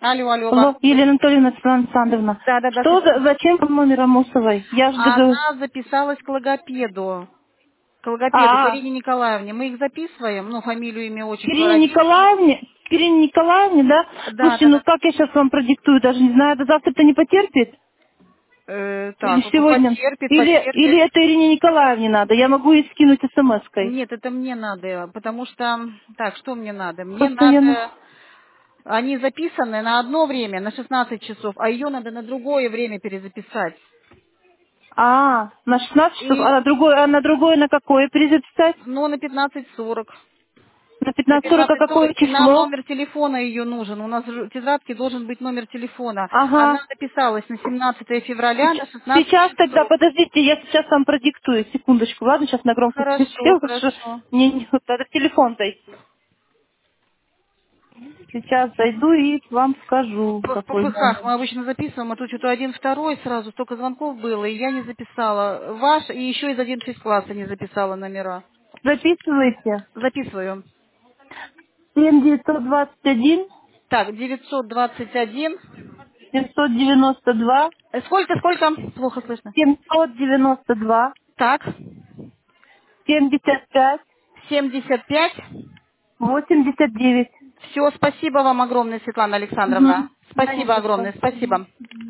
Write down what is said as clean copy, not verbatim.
Алло, алло, вас. Алло, Елена Анатольевна, Светлана Александровна. Да, Что зачем вам номер Амосовой? Я же говорю. она записалась к логопеду. К А, Ирине Николаевне. Мы их записываем, ну, фамилию, имя, к отчество Ирине родителей. Николаевне? К Ирине Николаевне, да? Да, Слушайте, да, ну да. как я сейчас вам продиктую, даже не знаю, до завтра-то не потерпит? Или Так, ну, сегодня? потерпит, Или потерпит. это Ирине Николаевне надо? Я могу ей скинуть смс-кой. Нет, это мне надо, потому что... Так, что мне надо? Мне Постоянно. надо... Они записаны на одно время, на 16 часов, а ее надо на другое время перезаписать. А, на 16 часов, И, а на другое на какое перезаписать? ну, на 15:40. На На 15:40, а 15:40 какое и нам число? номер телефона ее нужен. У нас в тетрадке должен быть номер телефона. Она Ага. записалась на 17 февраля на Сейчас, 16 сейчас тогда, часов. подождите, я сейчас вам продиктую. Секундочку, ладно, сейчас на громкую Хорошо, пересел, что хорошо. мне не надо в телефон зайти. Сейчас зайду и вам скажу, В какой ППХ номер. мы обычно записываем, а тут что-то один, второй сразу, столько звонков было, и я не записала. Ваш, и еще из 11 класса не записала номера. Записывайте. Записываю. 7921 Так, 921. 792 Сколько? Плохо слышно. 792 Так, 75 75. 89. Все, спасибо вам огромное, Светлана Александровна. Угу. Да не Спасибо за что. огромное, спасибо.